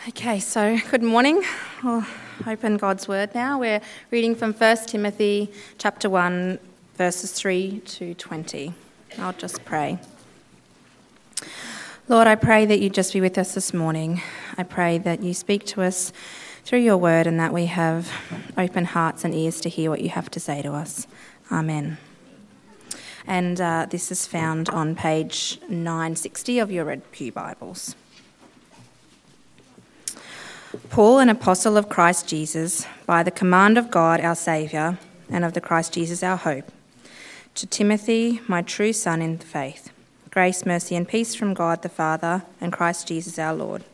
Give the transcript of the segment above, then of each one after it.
Okay, so good morning. We'll open God's Word now. We're reading from 1 Timothy chapter 1, verses 3 to 20. I'll just pray. Lord, I pray that you just be with us this morning. I pray that you speak to us through your word and that we have open hearts and ears to hear what you have to say to us. Amen. And this is found on page 960 of your Red Pew Bibles. Paul, an apostle of Christ Jesus, by the command of God our Saviour, and of the Christ Jesus our hope, to Timothy, my true son in the faith, grace, mercy and peace from God the Father and Christ Jesus our Lord.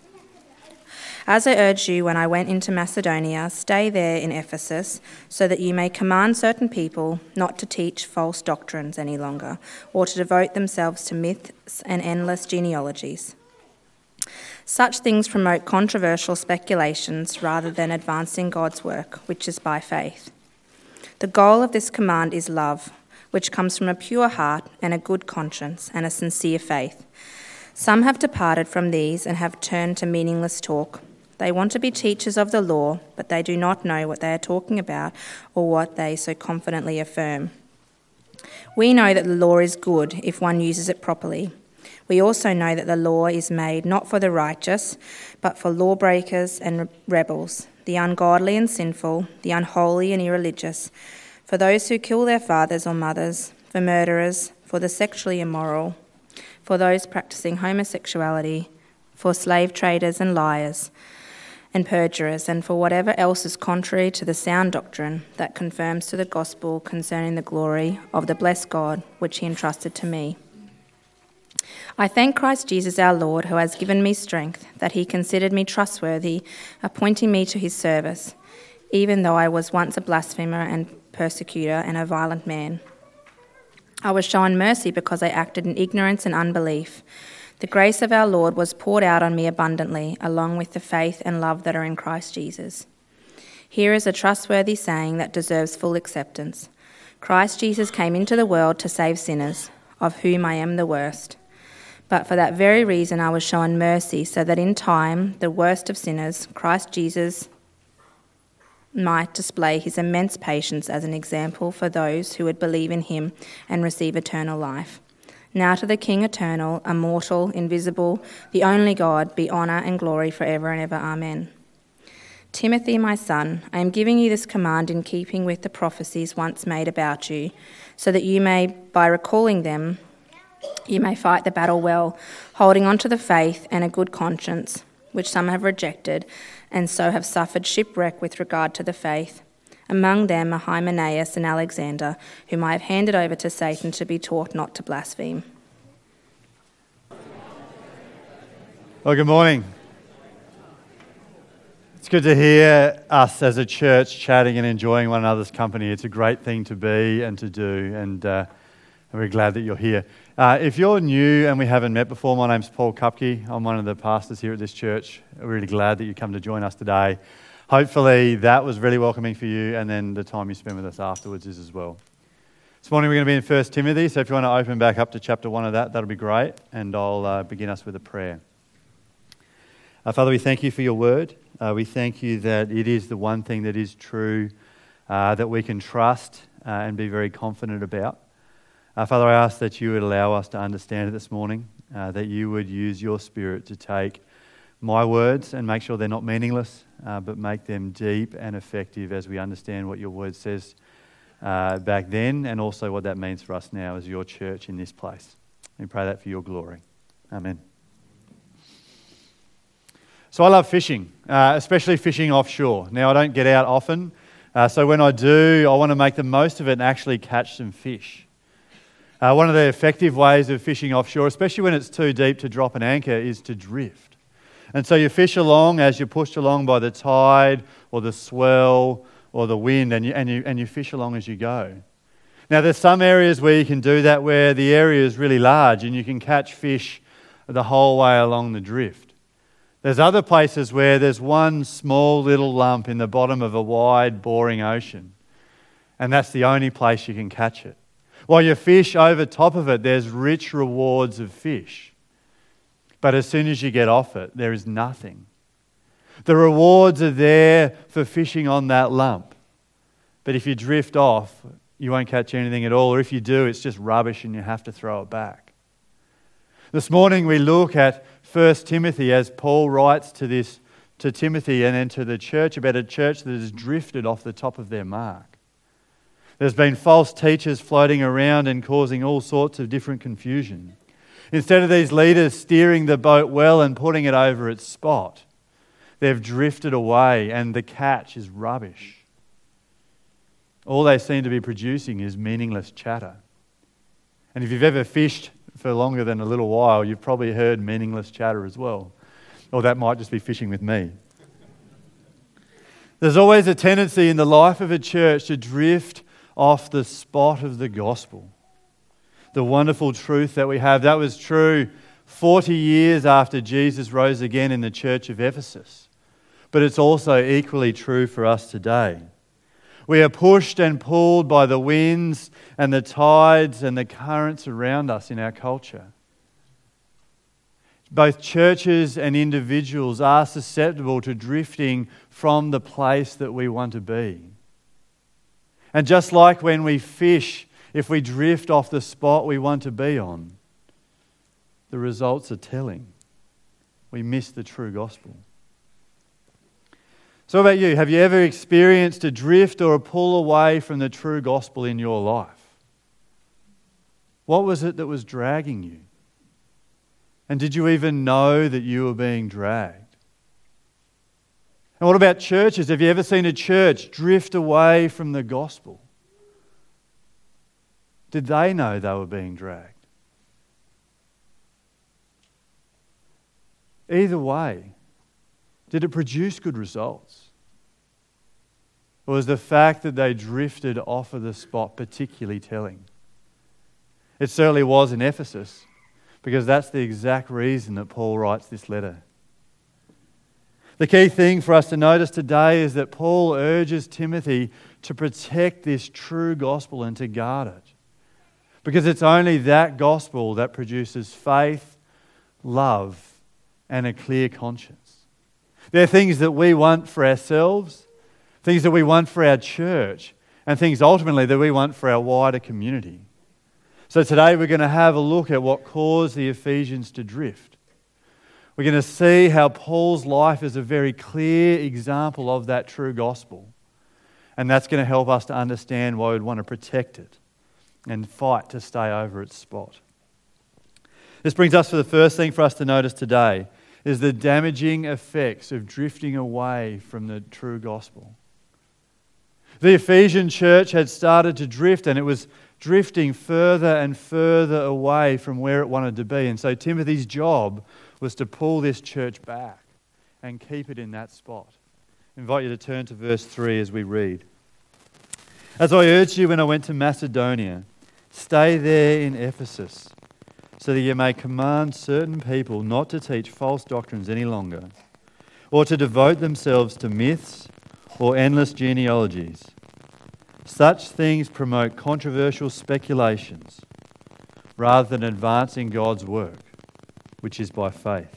As I urged you when I went into Macedonia, stay there in Ephesus, so that you may command certain people not to teach false doctrines any longer, or to devote themselves to myths and endless genealogies. Such things promote controversial speculations rather than advancing God's work, which is by faith. The goal of this command is love, which comes from a pure heart and a good conscience and a sincere faith. Some have departed from these and have turned to meaningless talk. They want to be teachers of the law, but they do not know what they are talking about or what they so confidently affirm. We know that the law is good if one uses it properly. We also know that the law is made not for the righteous, but for lawbreakers and rebels, the ungodly and sinful, the unholy and irreligious, for those who kill their fathers or mothers, for murderers, for the sexually immoral, for those practicing homosexuality, for slave traders and liars and perjurers, and for whatever else is contrary to the sound doctrine that confirms to the gospel concerning the glory of the blessed God, which he entrusted to me. I thank Christ Jesus our Lord, who has given me strength, that he considered me trustworthy, appointing me to his service, even though I was once a blasphemer and persecutor and a violent man. I was shown mercy because I acted in ignorance and unbelief. The grace of our Lord was poured out on me abundantly, along with the faith and love that are in Christ Jesus. Here is a trustworthy saying that deserves full acceptance. Christ Jesus came into the world to save sinners, of whom I am the worst. But for that very reason I was shown mercy, so that in time, the worst of sinners, Christ Jesus, might display his immense patience as an example for those who would believe in him and receive eternal life. Now to the King eternal, immortal, invisible, the only God, be honour and glory forever and ever. Amen. Timothy, my son, I am giving you this command in keeping with the prophecies once made about you, so that you may, by recalling them, you may fight the battle well, holding on to the faith and a good conscience, which some have rejected, and so have suffered shipwreck with regard to the faith. Among them are Hymenaeus and Alexander, whom I have handed over to Satan to be taught not to blaspheme. Well, good morning. It's good to hear us as a church chatting and enjoying one another's company. It's a great thing to be and to do, and I'm very glad that you're here. If you're new and we haven't met before, my name's Paul Kupke. I'm one of the pastors here at this church. I'm really glad that you come to join us today. Hopefully that was really welcoming for you, and then the time you spend with us afterwards is as well. This morning we're going to be in 1 Timothy, so if you want to open back up to chapter 1 of that'll be great, and I'll begin us with a prayer. Father, we thank you for your word. We thank you that it is the one thing that is true, that we can trust and be very confident about. Father, I ask that you would allow us to understand it this morning, that you would use your Spirit to take my words and make sure they're not meaningless, but make them deep and effective as we understand what your word says back then, and also what that means for us now as your church in this place. We pray that for your glory. Amen. So I love fishing, especially fishing offshore. Now, I don't get out often, so when I do, I want to make the most of it and actually catch some fish. One of the effective ways of fishing offshore, especially when it's too deep to drop an anchor, is to drift. And so you fish along as you're pushed along by the tide or the swell or the wind, and you fish along as you go. Now, there's some areas where you can do that where the area is really large and you can catch fish the whole way along the drift. There's other places where there's one small little lump in the bottom of a wide, boring ocean, and that's the only place you can catch it. While you fish over top of it, there's rich rewards of fish. But as soon as you get off it, there is nothing. The rewards are there for fishing on that lump. But if you drift off, you won't catch anything at all. Or if you do, it's just rubbish and you have to throw it back. This morning we look at 1 Timothy as Paul writes to Timothy and then to the church about a church that has drifted off the top of their mark. There's been false teachers floating around and causing all sorts of different confusion. Instead of these leaders steering the boat well and putting it over its spot, they've drifted away and the catch is rubbish. All they seem to be producing is meaningless chatter. And if you've ever fished for longer than a little while, you've probably heard meaningless chatter as well. Or that might just be fishing with me. There's always a tendency in the life of a church to drift off the spot of the gospel. The wonderful truth that we have. That was true 40 years after Jesus rose again in the church of Ephesus. But it's also equally true for us today. We are pushed and pulled by the winds and the tides and the currents around us in our culture. Both churches and individuals are susceptible to drifting from the place that we want to be. And just like when we fish, if we drift off the spot we want to be on, the results are telling. We miss the true gospel. So what about you? Have you ever experienced a drift or a pull away from the true gospel in your life? What was it that was dragging you? And did you even know that you were being dragged? And what about churches? Have you ever seen a church drift away from the gospel? Did they know they were being dragged? Either way, did it produce good results? Or was the fact that they drifted off of the spot particularly telling? It certainly was in Ephesus, because that's the exact reason that Paul writes this letter. The key thing for us to notice today is that Paul urges Timothy to protect this true gospel and to guard it. Because it's only that gospel that produces faith, love, and a clear conscience. There are things that we want for ourselves, things that we want for our church, and things ultimately that we want for our wider community. So today we're going to have a look at what caused the Ephesians to drift. We're going to see how Paul's life is a very clear example of that true gospel. And that's going to help us to understand why we'd want to protect it and fight to stay over its spot. This brings us to the first thing for us to notice today, is the damaging effects of drifting away from the true gospel. The Ephesian church had started to drift, and it was drifting further and further away from where it wanted to be. And so Timothy's job was to pull this church back and keep it in that spot. I invite you to turn to verse 3 as we read. As I urged you when I went to Macedonia, stay there in Ephesus, so that you may command certain people not to teach false doctrines any longer, or to devote themselves to myths or endless genealogies. Such things promote controversial speculations rather than advancing God's work, which is by faith.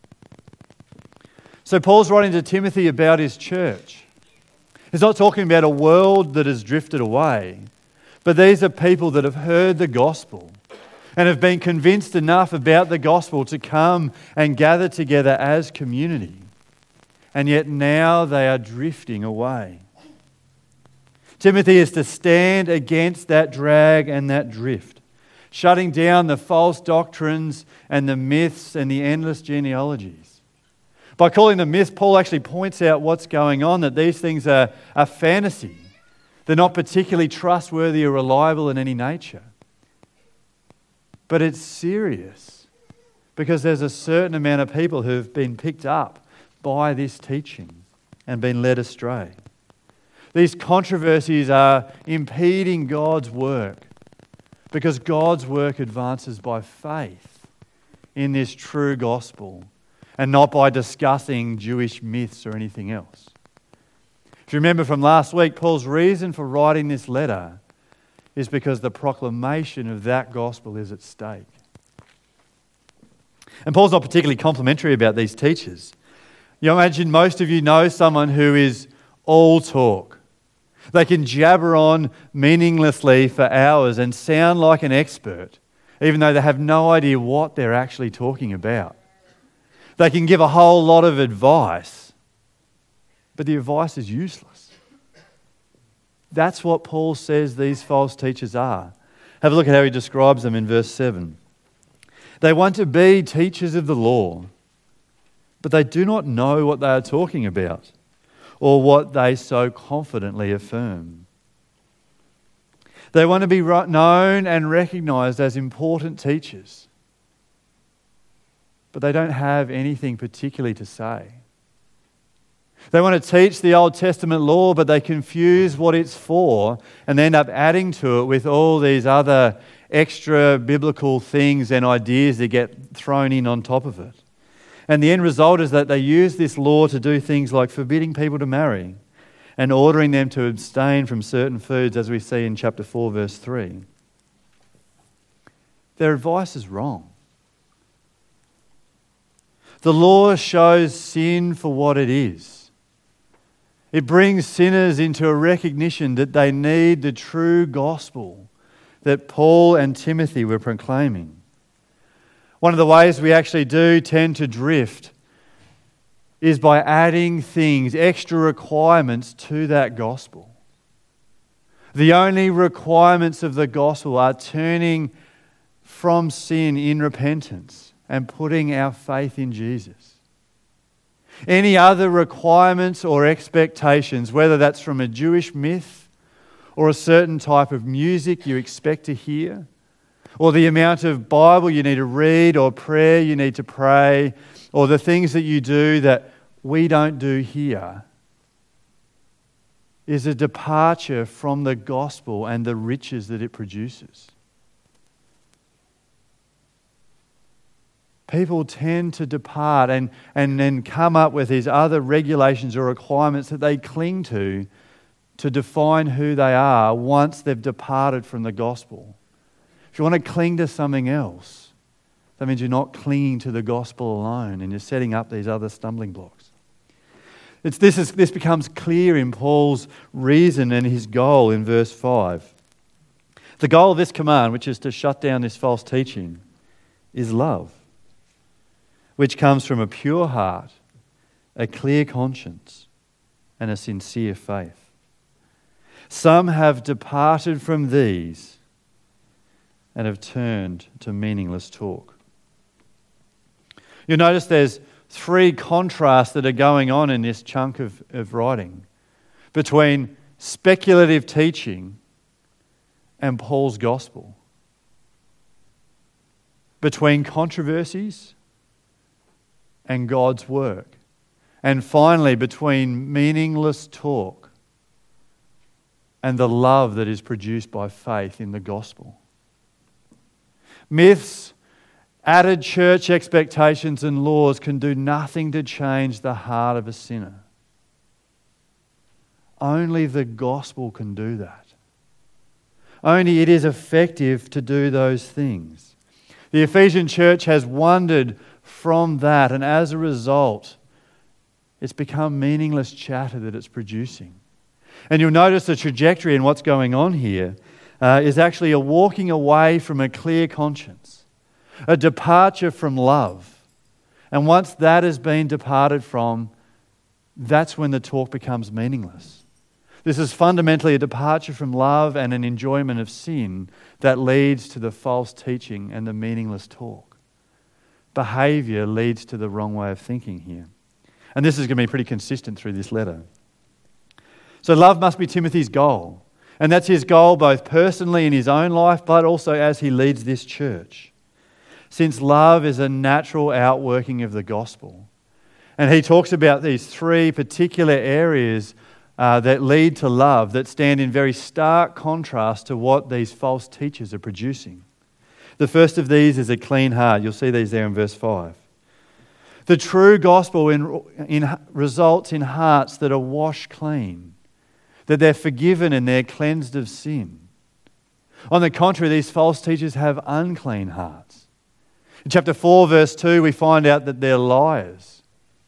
So Paul's writing to Timothy about his church. He's not talking about a world that has drifted away, but these are people that have heard the gospel and have been convinced enough about the gospel to come and gather together as community. And yet now they are drifting away. Timothy is to stand against that drag and that drift, shutting down the false doctrines and the myths and the endless genealogies. By calling them myths, Paul actually points out what's going on, that these things are fantasy. They're not particularly trustworthy or reliable in any nature. But it's serious, because there's a certain amount of people who've been picked up by this teaching and been led astray. These controversies are impeding God's work, because God's work advances by faith in this true gospel and not by discussing Jewish myths or anything else. If you remember from last week, Paul's reason for writing this letter is because the proclamation of that gospel is at stake. And Paul's not particularly complimentary about these teachers. You imagine most of you know someone who is all talk. They can jabber on meaninglessly for hours and sound like an expert, even though they have no idea what they're actually talking about. They can give a whole lot of advice, but the advice is useless. That's what Paul says these false teachers are. Have a look at how he describes them in verse 7. They want to be teachers of the law, but they do not know what they are talking about or what they so confidently affirm. They want to be known and recognised as important teachers, but they don't have anything particularly to say. They want to teach the Old Testament law, but they confuse what it's for and they end up adding to it with all these other extra biblical things and ideas that get thrown in on top of it. And the end result is that they use this law to do things like forbidding people to marry and ordering them to abstain from certain foods, as we see in chapter 4, verse 3. Their advice is wrong. The law shows sin for what it is. It brings sinners into a recognition that they need the true gospel that Paul and Timothy were proclaiming. One of the ways we actually do tend to drift is by adding things, extra requirements to that gospel. The only requirements of the gospel are turning from sin in repentance and putting our faith in Jesus. Any other requirements or expectations, whether that's from a Jewish myth or a certain type of music you expect to hear, or the amount of Bible you need to read or prayer you need to pray, or the things that you do that we don't do here, is a departure from the gospel and the riches that it produces. People tend to depart and then come up with these other regulations or requirements that they cling to define who they are once they've departed from the gospel. If you want to cling to something else, that means you're not clinging to the gospel alone and you're setting up these other stumbling blocks. This becomes clear in Paul's reason and his goal in verse 5. The goal of this command, which is to shut down this false teaching, is love, which comes from a pure heart, a clear conscience, and a sincere faith. Some have departed from these and have turned to meaningless talk. You'll notice there's three contrasts that are going on in this chunk of writing between speculative teaching and Paul's gospel, between controversies and God's work, and finally between meaningless talk and the love that is produced by faith in the gospel. Myths, added church expectations and laws can do nothing to change the heart of a sinner. Only the gospel can do that. Only it is effective to do those things. The Ephesian church has wandered from that, and as a result, it's become meaningless chatter that it's producing. And you'll notice the trajectory in what's going on here is actually a walking away from a clear conscience, a departure from love. And once that has been departed from, that's when the talk becomes meaningless. This is fundamentally a departure from love and an enjoyment of sin that leads to the false teaching and the meaningless talk. Behaviour leads to the wrong way of thinking here. And this is going to be pretty consistent through this letter. So love must be Timothy's goal. And that's his goal both personally in his own life, but also as he leads this church. Since love is a natural outworking of the gospel. And he talks about these three particular areas that lead to love that stand in very stark contrast to what these false teachers are producing. The first of these is a clean heart. You'll see these there in verse 5. The true gospel results in hearts that are washed clean, that they're forgiven and they're cleansed of sin. On the contrary, these false teachers have unclean hearts. In chapter 4, verse 2, we find out that they're liars.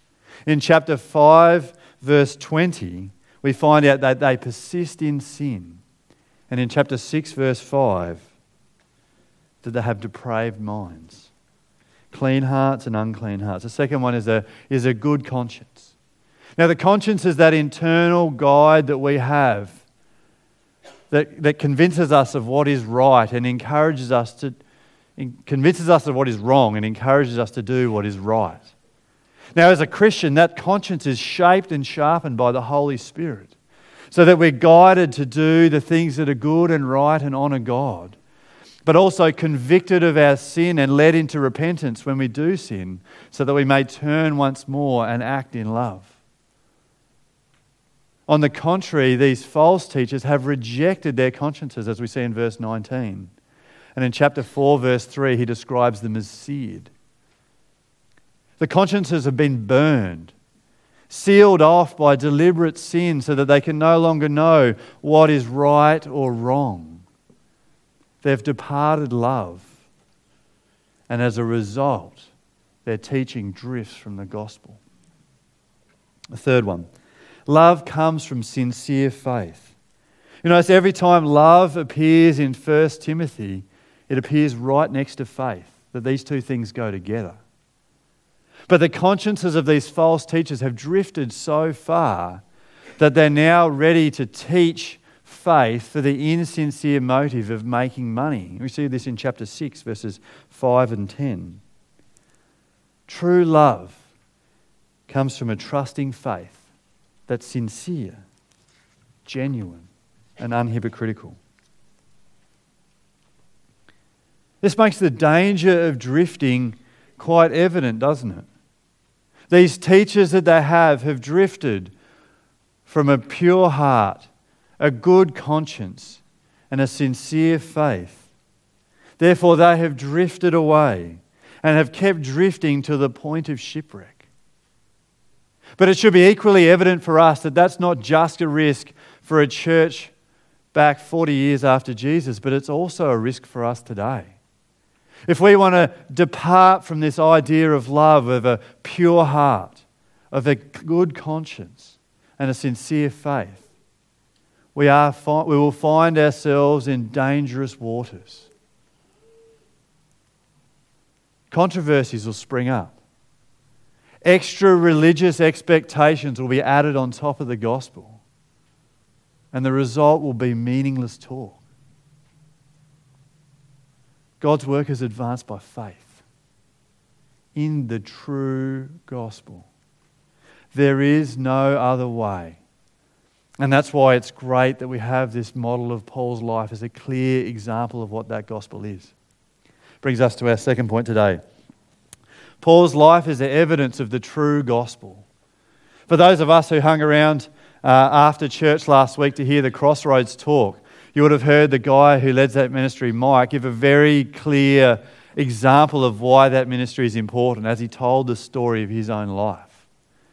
In chapter 5, verse 20, we find out that they persist in sin. And in chapter 6, verse 5, that they have depraved minds. Clean hearts and unclean hearts. The second one is a good conscience. Now, the conscience is that internal guide that we have that convinces us of what is right and convinces us of what is wrong and encourages us to do what is right. Now, as a Christian, that conscience is shaped and sharpened by the Holy Spirit so that we're guided to do the things that are good and right and honour God, but also convicted of our sin and led into repentance when we do sin so that we may turn once more and act in love. On the contrary, these false teachers have rejected their consciences, as we see in verse 19. And in chapter 4, verse 3, he describes them as seared. The consciences have been burned, sealed off by deliberate sin so that they can no longer know what is right or wrong. They've departed love. And as a result, their teaching drifts from the gospel. The third one. Love comes from sincere faith. You know, so every time love appears in 1 Timothy, it appears right next to faith, that these two things go together. But the consciences of these false teachers have drifted so far that they're now ready to teach faith for the insincere motive of making money. We see this in chapter 6, verses 5 and 10. True love comes from a trusting faith that's sincere, genuine, and unhypocritical. This makes the danger of drifting quite evident, doesn't it? These teachers that they have drifted from a pure heart, a good conscience, and a sincere faith. Therefore, they have drifted away and have kept drifting to the point of shipwreck. But it should be equally evident for us that that's not just a risk for a church back 40 years after Jesus, but it's also a risk for us today. If we want to depart from this idea of love, of a pure heart, of a good conscience, and a sincere faith, we will find ourselves in dangerous waters. Controversies will spring up. Extra religious expectations will be added on top of the gospel. And the result will be meaningless talk. God's work is advanced by faith in the true gospel. There is no other way. And that's why it's great that we have this model of Paul's life as a clear example of what that gospel is. Brings us to our second point today. Paul's life is the evidence of the true gospel. For those of us who hung around after church last week to hear the Crossroads talk, you would have heard the guy who leads that ministry, Mike, give a very clear example of why that ministry is important as he told the story of his own life.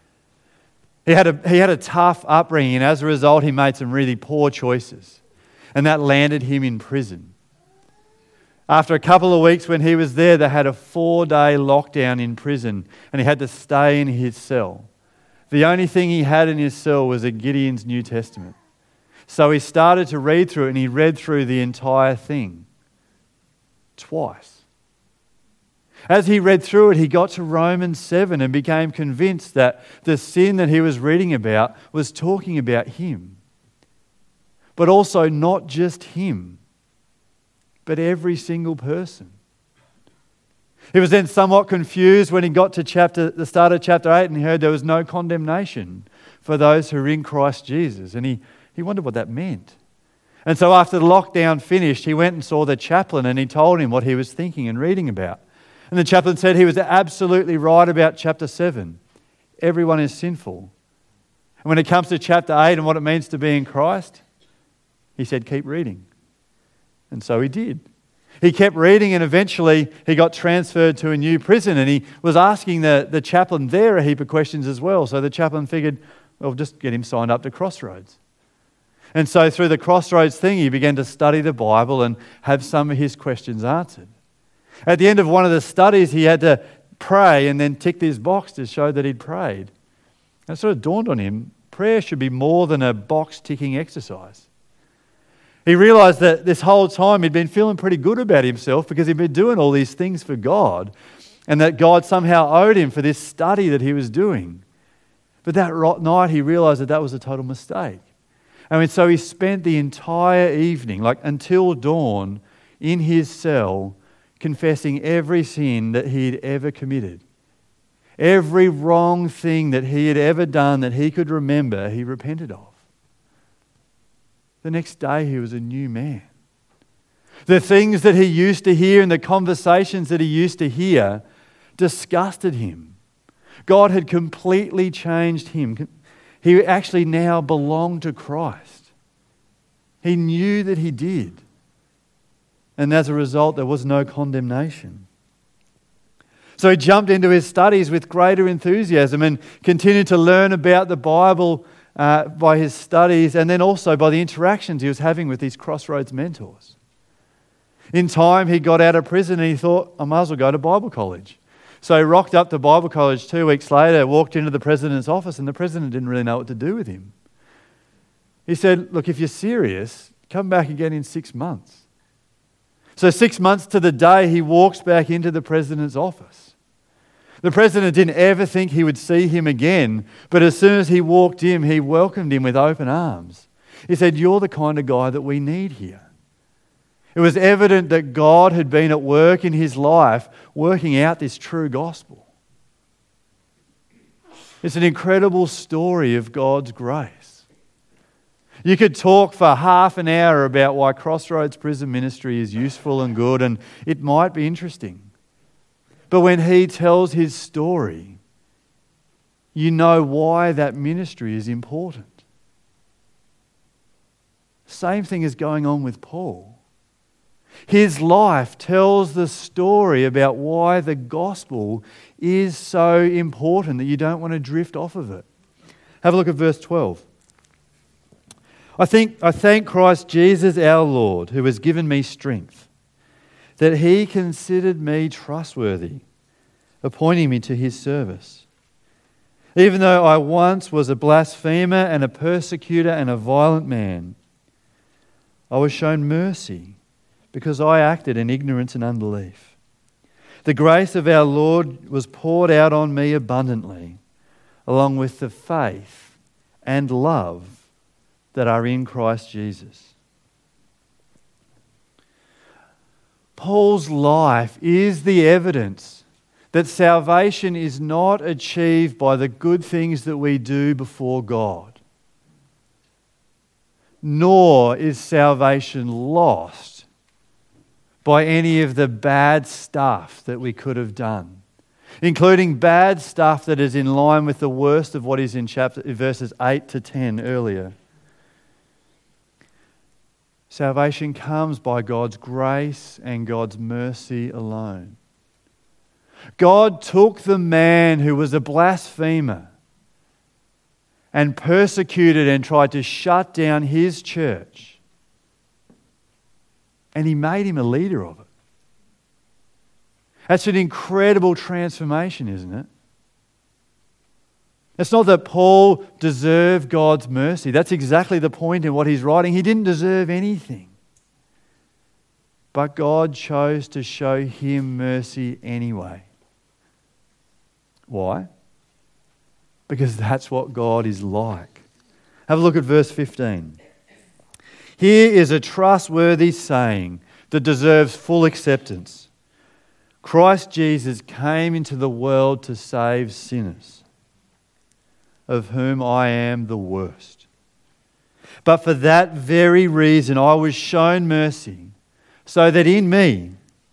He had a tough upbringing, and as a result he made some really poor choices, and that landed him in prison. After a couple of weeks when he was there, they had a 4-day lockdown in prison and he had to stay in his cell. The only thing he had in his cell was a Gideon's New Testament. So he started to read through it and he read through the entire thing twice. As he read through it, he got to Romans 7 and became convinced that the sin that he was reading about was talking about him. But also not just him, but every single person. He was then somewhat confused when he got to the start of chapter 8 and he heard there was no condemnation for those who are in Christ Jesus. And he wondered what that meant. And so after the lockdown finished, he went and saw the chaplain and he told him what he was thinking and reading about. And the chaplain said he was absolutely right about chapter 7. Everyone is sinful. And when it comes to chapter 8 and what it means to be in Christ, he said, keep reading. And so he did. He kept reading and eventually he got transferred to a new prison and he was asking the chaplain there a heap of questions as well. So the chaplain figured, well, just get him signed up to Crossroads. And so through the Crossroads thing, he began to study the Bible and have some of his questions answered. At the end of one of the studies, he had to pray and then tick this box to show that he'd prayed. And it sort of dawned on him, prayer should be more than a box-ticking exercise. He realised that this whole time he'd been feeling pretty good about himself because he'd been doing all these things for God, and that God somehow owed him for this study that he was doing. But that night he realised that that was a total mistake. So he spent the entire evening, like until dawn, in his cell, confessing every sin that he had ever committed. Every wrong thing that he had ever done that he could remember, he repented of. The next day he was a new man. The things that he used to hear and the conversations that he used to hear disgusted him. God had completely changed him. He actually now belonged to Christ. He knew that he did. And as a result, there was no condemnation. So he jumped into his studies with greater enthusiasm and continued to learn about the Bible by his studies, and then also by the interactions he was having with these Crossroads mentors. In time, he got out of prison and he thought, I might as well go to Bible college. So he rocked up to Bible college 2 weeks later, walked into the president's office, and the president didn't really know what to do with him. He said, look, if you're serious, come back again in 6 months. So 6 months to the day, he walks back into the president's office. The president didn't ever think he would see him again, but as soon as he walked in, he welcomed him with open arms. He said, you're the kind of guy that we need here. It was evident that God had been at work in his life, working out this true gospel. It's an incredible story of God's grace. You could talk for half an hour about why Crossroads Prison Ministry is useful and good, and it might be interesting. But when he tells his story, you know why that ministry is important. Same thing is going on with Paul. His life tells the story about why the gospel is so important that you don't want to drift off of it. Have a look at verse 12. I thank Christ Jesus our Lord, who has given me strength, that he considered me trustworthy, appointing me to his service. Even though I once was a blasphemer and a persecutor and a violent man, I was shown mercy because I acted in ignorance and unbelief. The grace of our Lord was poured out on me abundantly, along with the faith and love that are in Christ Jesus. Paul's life is the evidence that salvation is not achieved by the good things that we do before God, nor is salvation lost by any of the bad stuff that we could have done, including bad stuff that is in line with the worst of what is in verses 8 to 10 earlier. Salvation comes by God's grace and God's mercy alone. God took the man who was a blasphemer and persecuted and tried to shut down his church, and he made him a leader of it. That's an incredible transformation, isn't it? It's not that Paul deserved God's mercy. That's exactly the point in what he's writing. He didn't deserve anything. But God chose to show him mercy anyway. Why? Because that's what God is like. Have a look at verse 15. Here is a trustworthy saying that deserves full acceptance. Christ Jesus came into the world to save sinners, of whom I am the worst. But for that very reason I was shown mercy, so that in me,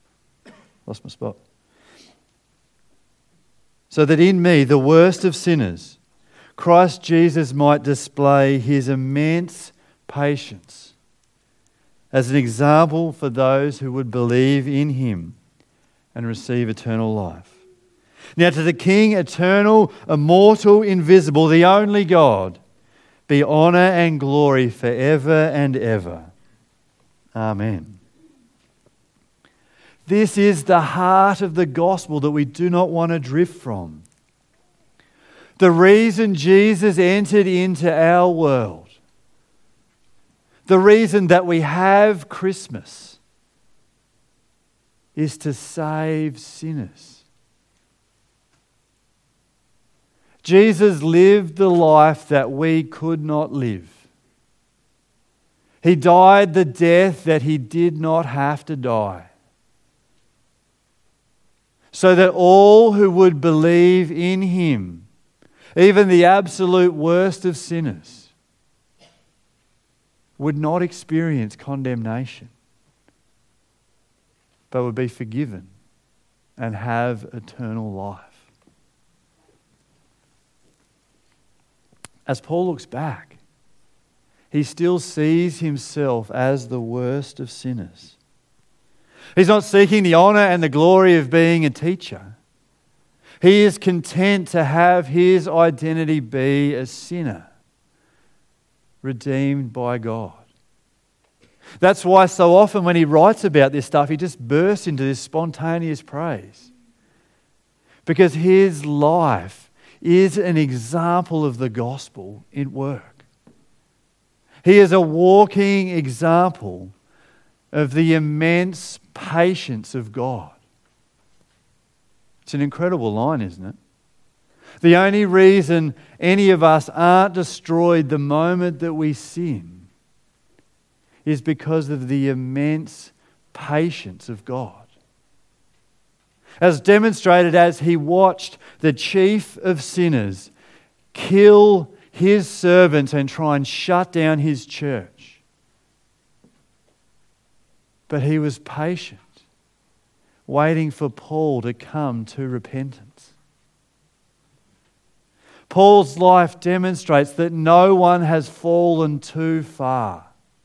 so that in me, the worst of sinners, Christ Jesus might display his immense patience as an example for those who would believe in him and receive eternal life. Now to the King, eternal, immortal, invisible, the only God, be honour and glory forever and ever. Amen. This is the heart of the gospel that we do not want to drift from. The reason Jesus entered into our world, the reason that we have Christmas, is to save sinners. Jesus lived the life that we could not live. He died the death that he did not have to die, so that all who would believe in him, even the absolute worst of sinners, would not experience condemnation, but would be forgiven and have eternal life. As Paul looks back, he still sees himself as the worst of sinners. He's not seeking the honour and the glory of being a teacher. He is content to have his identity be a sinner, redeemed by God. That's why so often when he writes about this stuff, he just bursts into this spontaneous praise. Because his life is an example of the gospel at work. He is a walking example of the immense patience of God. It's an incredible line, isn't it? The only reason any of us aren't destroyed the moment that we sin is because of the immense patience of God. As demonstrated as he watched the chief of sinners kill his servants and try and shut down his church. But he was patient, waiting for Paul to come to repentance. Paul's life demonstrates that no one has fallen too far.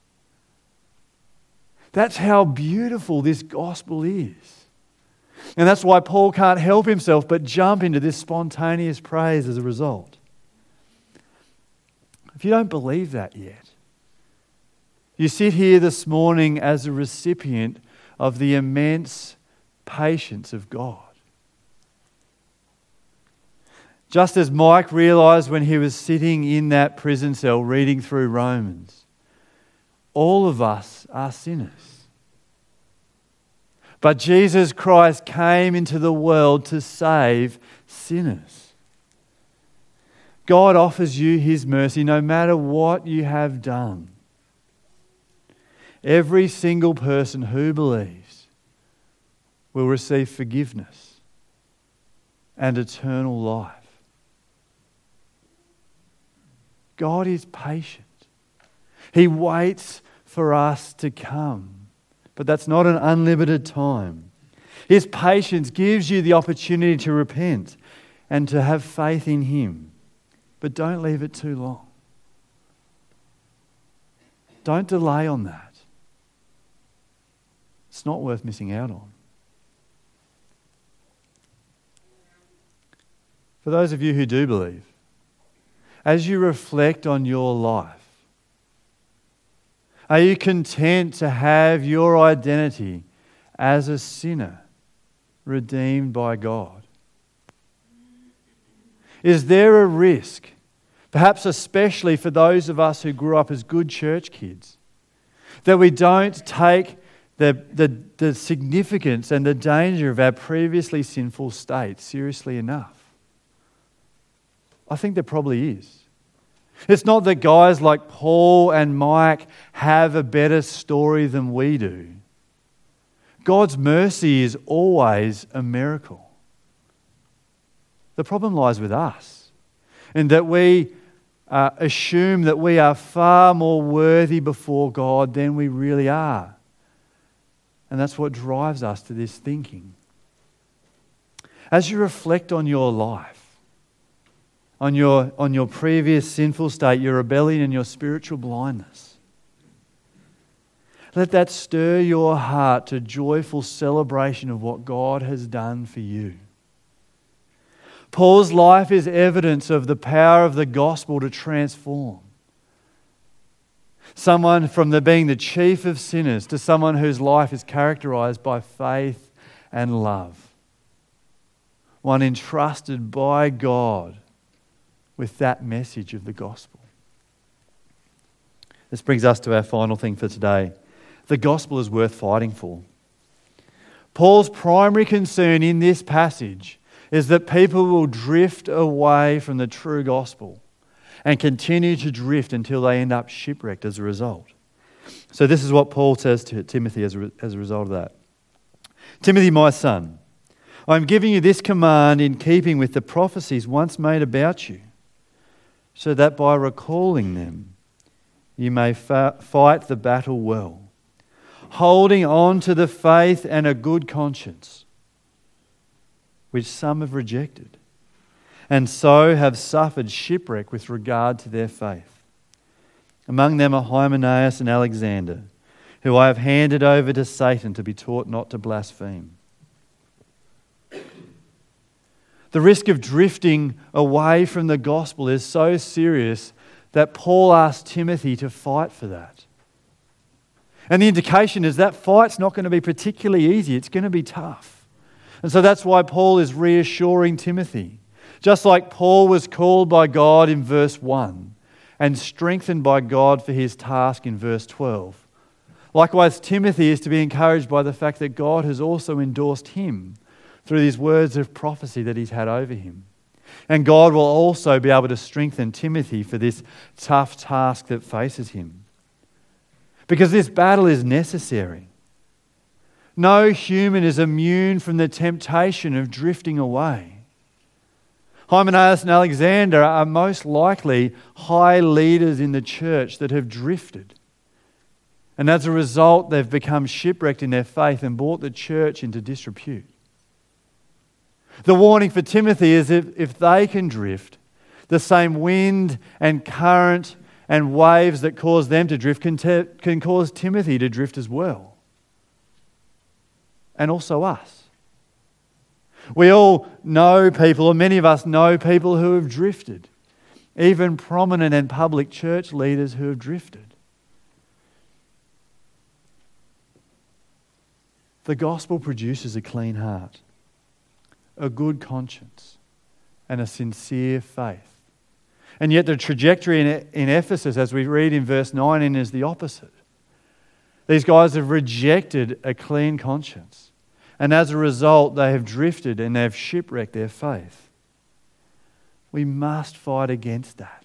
That's how beautiful this gospel is. And that's why Paul can't help himself but jump into this spontaneous praise as a result. If you don't believe that yet, you sit here this morning as a recipient of the immense patience of God. Just as Mike realised when he was sitting in that prison cell reading through Romans, all of us are sinners. But Jesus Christ came into the world to save sinners. God offers you his mercy no matter what you have done. Every single person who believes will receive forgiveness and eternal life. God is patient. He waits for us to come. But that's not an unlimited time. His patience gives you the opportunity to repent and to have faith in him. But don't leave it too long. Don't delay on that. It's not worth missing out on. For those of you who do believe, as you reflect on your life, are you content to have your identity as a sinner redeemed by God? Is there a risk, perhaps especially for those of us who grew up as good church kids, that we don't take the significance and the danger of our previously sinful state seriously enough? I think there probably is. It's not that guys like Paul and Mike have a better story than we do. God's mercy is always a miracle. The problem lies with us, in that we assume that we are far more worthy before God than we really are. And that's what drives us to this thinking. As you reflect on your life, on your previous sinful state, your rebellion and your spiritual blindness, let that stir your heart to joyful celebration of what God has done for you. Paul's life is evidence of the power of the gospel to transform. Someone from being the chief of sinners to someone whose life is characterized by faith and love. One entrusted by God with that message of the gospel. This brings us to our final thing for today. The gospel is worth fighting for. Paul's primary concern in this passage is that people will drift away from the true gospel and continue to drift until they end up shipwrecked as a result. So this is what Paul says to Timothy as a result of that. Timothy, my son, I am giving you this command in keeping with the prophecies once made about you, so that by recalling them you may fight the battle well, holding on to the faith and a good conscience, which some have rejected, and so have suffered shipwreck with regard to their faith. Among them are Hymenaeus and Alexander, who I have handed over to Satan to be taught not to blaspheme. The risk of drifting away from the gospel is so serious that Paul asked Timothy to fight for that. And the indication is that fight's not going to be particularly easy. It's going to be tough. And so that's why Paul is reassuring Timothy. Just like Paul was called by God in verse 1 and strengthened by God for his task in verse 12. Likewise, Timothy is to be encouraged by the fact that God has also endorsed him through these words of prophecy that he's had over him. And God will also be able to strengthen Timothy for this tough task that faces him. Because this battle is necessary. No human is immune from the temptation of drifting away. Hymenaeus and Alexander are most likely high leaders in the church that have drifted. And as a result, they've become shipwrecked in their faith and brought the church into disrepute. The warning for Timothy is if they can drift, the same wind and current and waves that cause them to drift can cause Timothy to drift as well. And also us. We all know people, or many of us know people who have drifted. Even prominent and public church leaders who have drifted. The gospel produces a clean heart, a good conscience, and a sincere faith. And yet the trajectory in Ephesus, as we read in verse 19, is the opposite. These guys have rejected a clean conscience. And as a result, they have drifted and they have shipwrecked their faith. We must fight against that.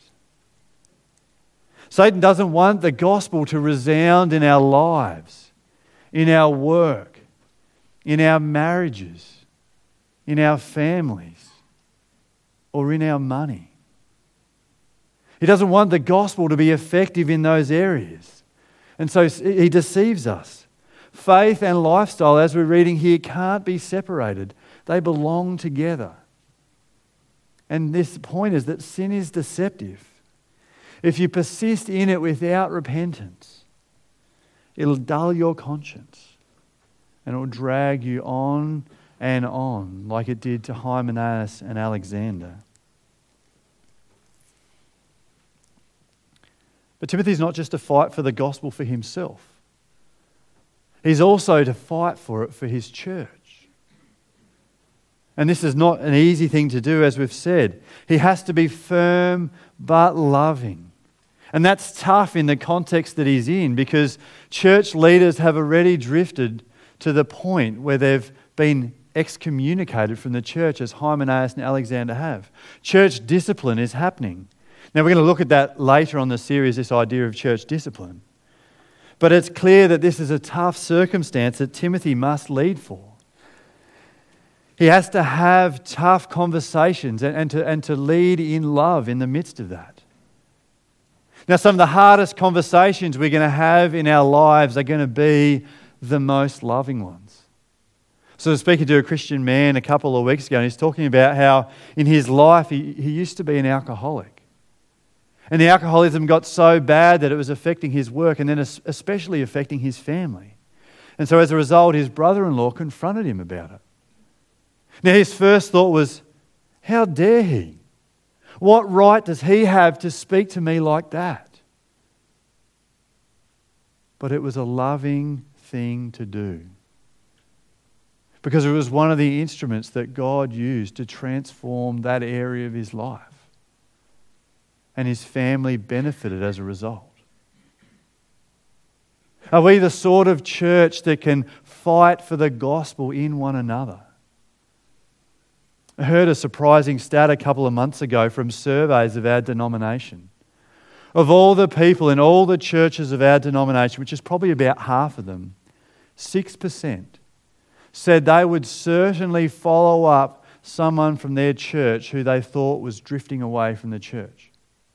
Satan doesn't want the gospel to resound in our lives, in our work, in our marriages, in our families, or in our money. He doesn't want the gospel to be effective in those areas. And so he deceives us. Faith and lifestyle, as we're reading here, can't be separated. They belong together. And this point is that sin is deceptive. If you persist in it without repentance, it'll dull your conscience and it'll drag you on and on like it did to Hymenaeus and Alexander. But Timothy's not just to fight for the gospel for himself. He's also to fight for it for his church. And this is not an easy thing to do, as we've said. He has to be firm but loving. And that's tough in the context that he's in, because church leaders have already drifted to the point where they've been excommunicated from the church, as Hymenaeus and Alexander have. Church discipline is happening. Now we're going to look at that later on the series, this idea of church discipline. But it's clear that this is a tough circumstance that Timothy must lead for. He has to have tough conversations and to lead in love in the midst of that. Now, some of the hardest conversations we're going to have in our lives are going to be the most loving ones. So I was speaking to a Christian man a couple of weeks ago, and he's talking about how in his life he used to be an alcoholic. And the alcoholism got so bad that it was affecting his work and then especially affecting his family. And so as a result, his brother-in-law confronted him about it. Now his first thought was, how dare he? What right does he have to speak to me like that? But it was a loving thing to do. Because it was one of the instruments that God used to transform that area of his life. and his family benefited as a result? Are we the sort of church that can fight for the gospel in one another? I heard a surprising stat a couple of months ago from surveys of our denomination. Of all the people in all the churches of our denomination, which is probably about half of them, 6% said they would certainly follow up someone from their church who they thought was drifting away from the church.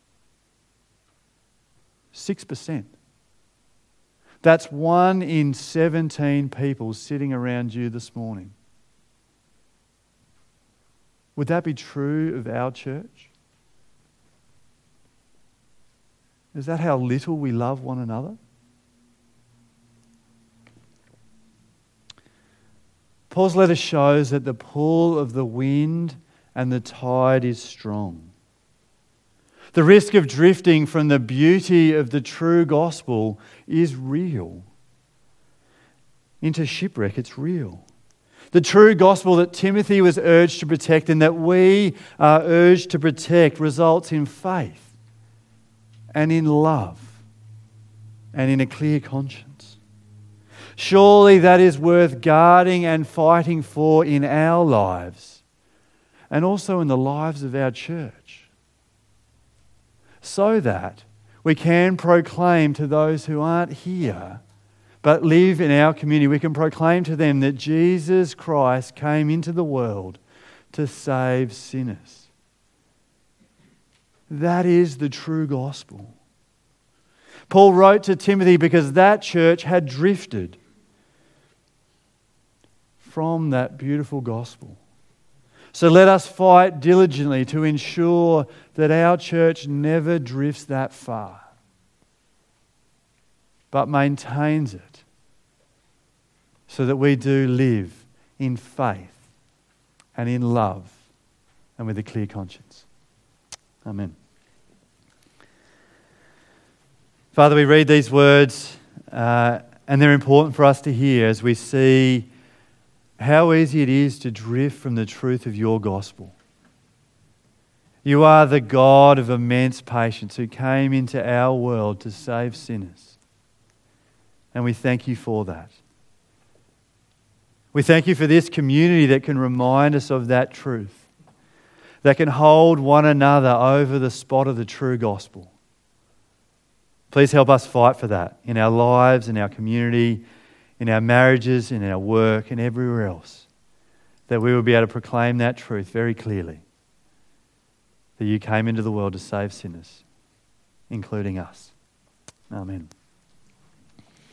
6%. That's 1 in 17 people sitting around you this morning. Would that be true of our church? Is that how little we love one another? Paul's letter shows that the pull of the wind and the tide is strong. The risk of drifting from the beauty of the true gospel is real. Into shipwreck, it's real. The true gospel that Timothy was urged to protect and that we are urged to protect results in faith and in love and in a clear conscience. Surely that is worth guarding and fighting for in our lives and also in the lives of our church, so that we can proclaim to those who aren't here but live in our community, we can proclaim to them that Jesus Christ came into the world to save sinners. That is the true gospel. Paul wrote to Timothy because that church had drifted from that beautiful gospel. So let us fight diligently to ensure that our church never drifts that far, but maintains it, so that we do live in faith and in love and with a clear conscience. Amen. Father, we read these words and they're important for us to hear as we see how easy it is to drift from the truth of your gospel. You are the God of immense patience who came into our world to save sinners. And we thank you for that. We thank you for this community that can remind us of that truth, that can hold one another over the spot of the true gospel. Please help us fight for that in our lives, in our community, in our marriages, in our work, and everywhere else, that we will be able to proclaim that truth very clearly, that you came into the world to save sinners, including us. Amen.